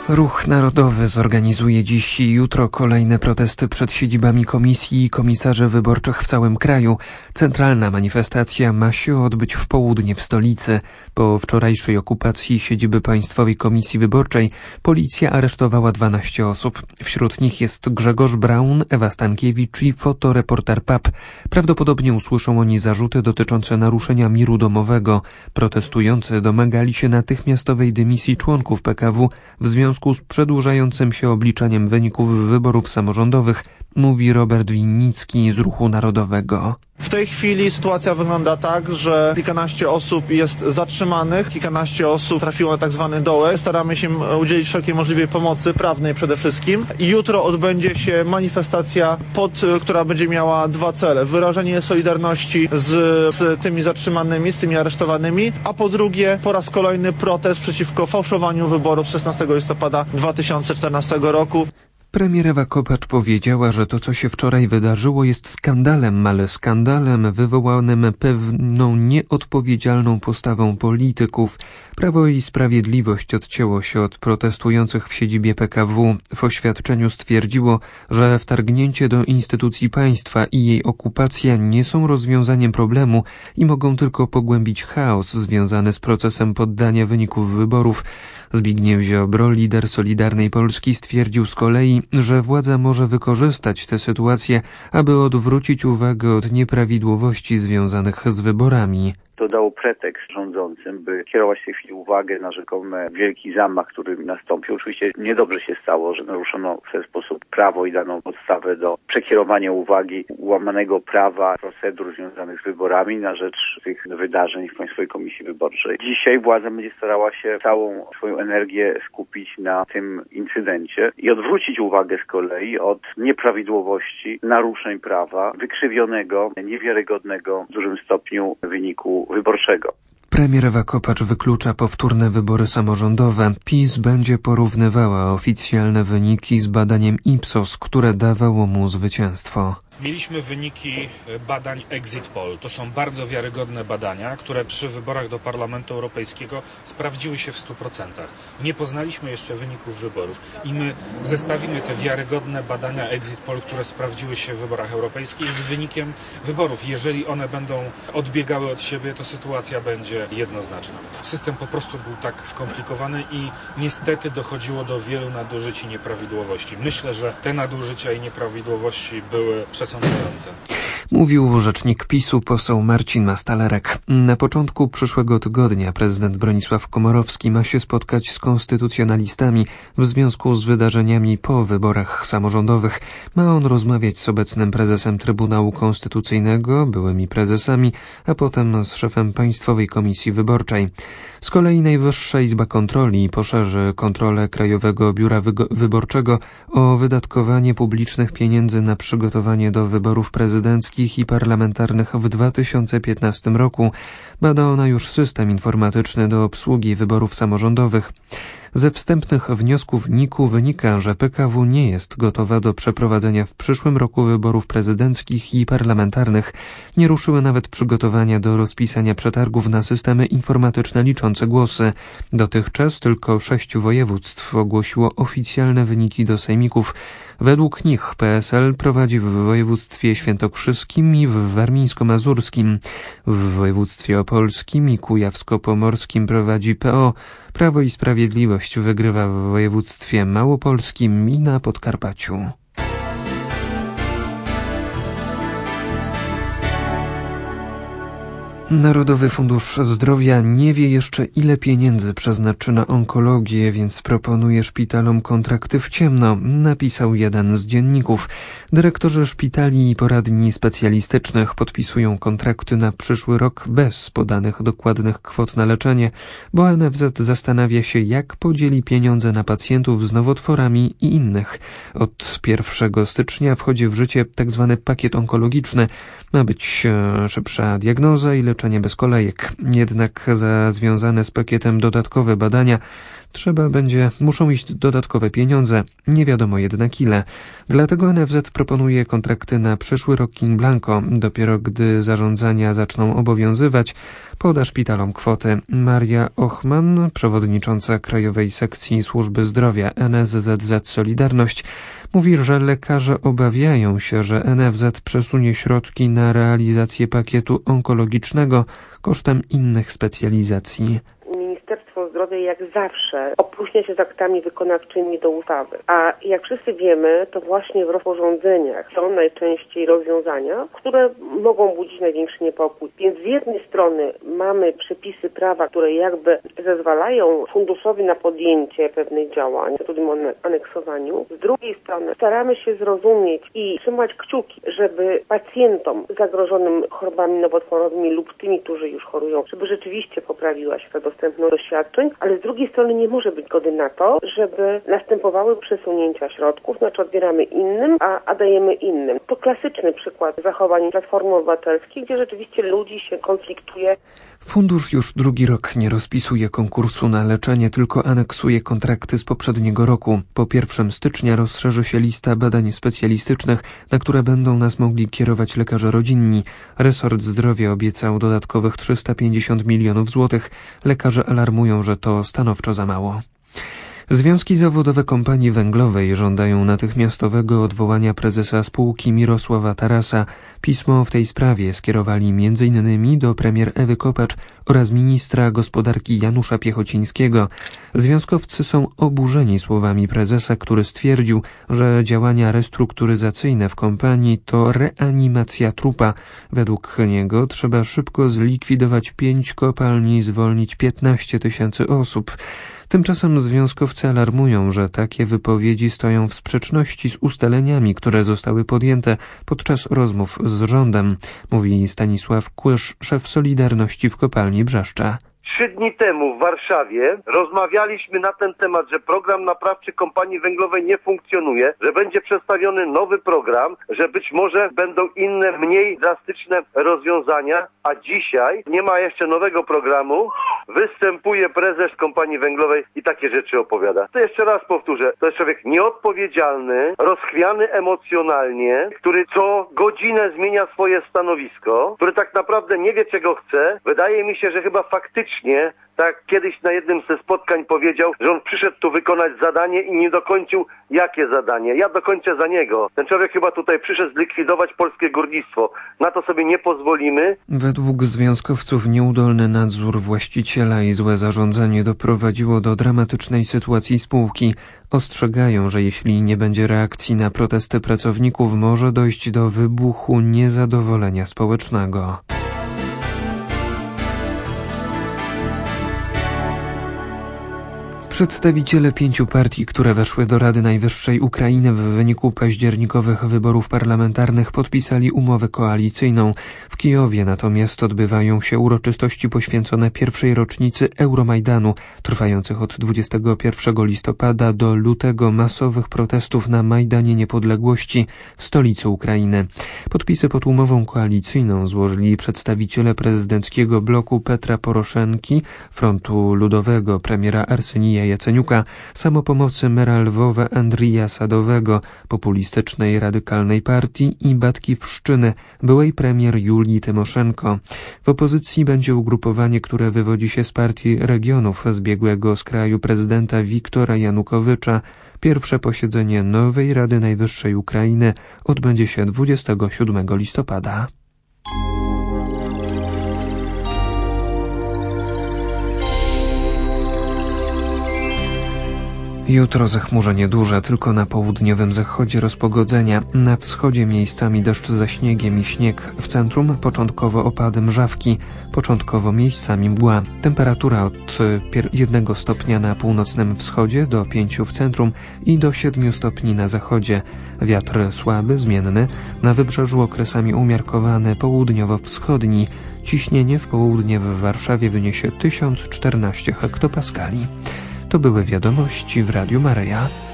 Ruch Narodowy zorganizuje dziś i jutro kolejne protesty przed siedzibami komisji i komisarzy wyborczych w całym kraju. Centralna manifestacja ma się odbyć w południe w stolicy. Po wczorajszej okupacji siedziby Państwowej Komisji Wyborczej policja aresztowała 12 osób. Wśród nich jest Grzegorz Braun, Ewa Stankiewicz i fotoreporter PAP. Prawdopodobnie usłyszą oni zarzuty dotyczące naruszenia miru domowego. Protestujący domagali się natychmiastowej dymisji członków PKW w związku z przedłużającym się obliczeniem wyników wyborów samorządowych, mówi Robert Winnicki z Ruchu Narodowego. W tej chwili sytuacja wygląda tak, że kilkanaście osób jest zatrzymanych, kilkanaście osób trafiło na tak zwany dołek. Staramy się udzielić wszelkiej możliwej pomocy prawnej przede wszystkim. I jutro odbędzie się manifestacja, która będzie miała dwa cele. Wyrażenie solidarności z tymi zatrzymanymi, z tymi aresztowanymi, a po drugie po raz kolejny protest przeciwko fałszowaniu wyborów 16 listopada 2014 roku. Premier Ewa Kopacz powiedziała, że to, co się wczoraj wydarzyło, jest skandalem, ale skandalem wywołanym pewną nieodpowiedzialną postawą polityków. Prawo i Sprawiedliwość odcięło się od protestujących w siedzibie PKW. W oświadczeniu stwierdziło, że wtargnięcie do instytucji państwa i jej okupacja nie są rozwiązaniem problemu i mogą tylko pogłębić chaos związany z procesem poddania wyników wyborów. Zbigniew Ziobro, lider Solidarnej Polski, stwierdził z kolei, że władza może wykorzystać tę sytuację, aby odwrócić uwagę od nieprawidłowości związanych z wyborami. To dało pretekst rządzącym, by kierować w tej chwili uwagę na rzekomy wielki zamach, który nastąpił. Oczywiście niedobrze się stało, że naruszono w ten sposób prawo i dano podstawę do przekierowania uwagi łamanego prawa, procedur związanych z wyborami na rzecz tych wydarzeń w Państwowej Komisji Wyborczej. Dzisiaj władza będzie starała się całą swoją energię skupić na tym incydencie i odwrócić uwagę z kolei od nieprawidłowości, naruszeń prawa, wykrzywionego, niewiarygodnego w dużym stopniu wyniku wyborczego. Premier Ewa Kopacz wyklucza powtórne wybory samorządowe. PiS będzie porównywała oficjalne wyniki z badaniem Ipsos, które dawało mu zwycięstwo. Mieliśmy wyniki badań Exit Poll. To są bardzo wiarygodne badania, które przy wyborach do Parlamentu Europejskiego sprawdziły się w 100%. Nie poznaliśmy jeszcze wyników wyborów i my zestawimy te wiarygodne badania Exit Poll, które sprawdziły się w wyborach europejskich, z wynikiem wyborów. Jeżeli one będą odbiegały od siebie, to sytuacja będzie jednoznaczna. System po prostu był tak skomplikowany i niestety dochodziło do wielu nadużyć i nieprawidłowości. Myślę, że te nadużycia i nieprawidłowości były przesądzające. Mówił rzecznik PiS-u poseł Marcin Mastalerek. Na początku przyszłego tygodnia prezydent Bronisław Komorowski ma się spotkać z konstytucjonalistami w związku z wydarzeniami po wyborach samorządowych. Ma on rozmawiać z obecnym prezesem Trybunału Konstytucyjnego, byłymi prezesami, a potem z szefem Państwowej Komisji Wyborczej. Z kolei Najwyższa Izba Kontroli poszerzy kontrolę Krajowego Biura Wyborczego o wydatkowanie publicznych pieniędzy na przygotowanie do wyborów prezydenckich i parlamentarnych w 2015 roku. Bada ona już system informatyczny do obsługi wyborów samorządowych. Ze wstępnych wniosków NIK-u wynika, że PKW nie jest gotowa do przeprowadzenia w przyszłym roku wyborów prezydenckich i parlamentarnych. Nie ruszyły nawet przygotowania do rozpisania przetargów na systemy informatyczne liczące głosy. Dotychczas tylko 6 województw ogłosiło oficjalne wyniki do sejmików. Według nich PSL prowadzi w województwie świętokrzyskim i w warmińsko-mazurskim. W województwie opolskim i kujawsko-pomorskim prowadzi PO. Prawo i Sprawiedliwość wygrywa w województwie małopolskim i na Podkarpaciu. Narodowy Fundusz Zdrowia nie wie jeszcze, ile pieniędzy przeznaczy na onkologię, więc proponuje szpitalom kontrakty w ciemno, napisał jeden z dzienników. Dyrektorzy szpitali i poradni specjalistycznych podpisują kontrakty na przyszły rok bez podanych dokładnych kwot na leczenie, bo NFZ zastanawia się, jak podzieli pieniądze na pacjentów z nowotworami i innych. Od 1 stycznia wchodzi w życie tzw. pakiet onkologiczny. Ma być szybsza diagnoza i leczenie bez kolejek. Jednak za związane z pakietem dodatkowe badania Muszą iść dodatkowe pieniądze, nie wiadomo jednak ile. Dlatego NFZ proponuje kontrakty na przyszły rok in blanco. Dopiero gdy zarządzania zaczną obowiązywać, poda szpitalom kwoty. Maria Ochman, przewodnicząca Krajowej Sekcji Służby Zdrowia NSZZ Solidarność, mówi, że lekarze obawiają się, że NFZ przesunie środki na realizację pakietu onkologicznego kosztem innych specjalizacji. Ministerstwo Zdrowia jak zawsze opóźnia się z aktami wykonawczymi do ustawy. A jak wszyscy wiemy, to właśnie w rozporządzeniach są najczęściej rozwiązania, które mogą budzić największy niepokój. Więc z jednej strony mamy przepisy prawa, które jakby zezwalają funduszowi na podjęcie pewnych działań, mówimy o aneksowaniu. Z drugiej strony staramy się zrozumieć i trzymać kciuki, żeby pacjentom zagrożonym chorobami nowotworowymi lub tymi, którzy już chorują, żeby rzeczywiście poprawiła się ta dostępność do świadczeń, ale z drugiej strony nie może być zgody na to, żeby następowały przesunięcia środków, znaczy odbieramy innym, a dajemy innym. To klasyczny przykład zachowań Platformy Obywatelskiej, gdzie rzeczywiście ludzi się konfliktuje. Fundusz już drugi rok nie rozpisuje konkursu na leczenie, tylko aneksuje kontrakty z poprzedniego roku. Po 1 stycznia rozszerzy się lista badań specjalistycznych, na które będą nas mogli kierować lekarze rodzinni. Resort Zdrowia obiecał dodatkowych 350 milionów złotych. Lekarze alarmują, że to stanowczo za mało. Związki zawodowe kompanii węglowej żądają natychmiastowego odwołania prezesa spółki Mirosława Tarasa. Pismo w tej sprawie skierowali m.in. do premier Ewy Kopacz oraz ministra gospodarki Janusza Piechocińskiego. Związkowcy są oburzeni słowami prezesa, który stwierdził, że działania restrukturyzacyjne w kompanii to reanimacja trupa. Według niego trzeba szybko zlikwidować 5 kopalni i zwolnić 15 000 osób. Tymczasem związkowcy alarmują, że takie wypowiedzi stoją w sprzeczności z ustaleniami, które zostały podjęte podczas rozmów z rządem, mówi Stanisław Kłysz, szef Solidarności w kopalni Brzeszcza. 3 dni temu w Warszawie rozmawialiśmy na ten temat, że program naprawczy kompanii węglowej nie funkcjonuje, że będzie przedstawiony nowy program, że być może będą inne, mniej drastyczne rozwiązania, a dzisiaj nie ma jeszcze nowego programu. Występuje prezes kompanii węglowej i takie rzeczy opowiada. To jeszcze raz powtórzę, to jest człowiek nieodpowiedzialny, rozchwiany emocjonalnie, który co godzinę zmienia swoje stanowisko, który tak naprawdę nie wie, czego chce. Wydaje mi się, że chyba faktycznie, tak kiedyś na jednym ze spotkań powiedział, że on przyszedł tu wykonać zadanie i nie dokończył jakie zadanie. Ja dokończę za niego. Ten człowiek chyba tutaj przyszedł zlikwidować polskie górnictwo. Na to sobie nie pozwolimy. Według związkowców nieudolny nadzór właściciela i złe zarządzanie doprowadziło do dramatycznej sytuacji spółki. Ostrzegają, że jeśli nie będzie reakcji na protesty pracowników, może dojść do wybuchu niezadowolenia społecznego. Przedstawiciele 5 partii, które weszły do Rady Najwyższej Ukrainy w wyniku październikowych wyborów parlamentarnych, podpisali umowę koalicyjną. W Kijowie natomiast odbywają się uroczystości poświęcone pierwszej rocznicy Euromajdanu, trwających od 21 listopada do lutego masowych protestów na Majdanie Niepodległości w stolicy Ukrainy. Podpisy pod umową koalicyjną złożyli przedstawiciele prezydenckiego bloku Petra Poroszenki, Frontu Ludowego premiera Arsenija Jaceniuka, Samopomocy Mera Lwowa Andrija Sadowego, populistycznej radykalnej partii i Batkivszczyny, byłej premier Julii Tymoszenko. W opozycji będzie ugrupowanie, które wywodzi się z partii regionów zbiegłego z kraju prezydenta Wiktora Janukowycza. Pierwsze posiedzenie nowej Rady Najwyższej Ukrainy odbędzie się 27 listopada. Jutro zachmurzenie duże, tylko na południowym zachodzie rozpogodzenia. Na wschodzie miejscami deszcz ze śniegiem i śnieg. W centrum początkowo opady mrzawki, początkowo miejscami mgła. Temperatura od 1 stopnia na północnym wschodzie do 5 w centrum i do 7 stopni na zachodzie. Wiatr słaby, zmienny, na wybrzeżu okresami umiarkowany, południowo-wschodni. Ciśnienie w południe w Warszawie wyniesie 1014 hektopaskali. To były wiadomości w Radiu Maryja.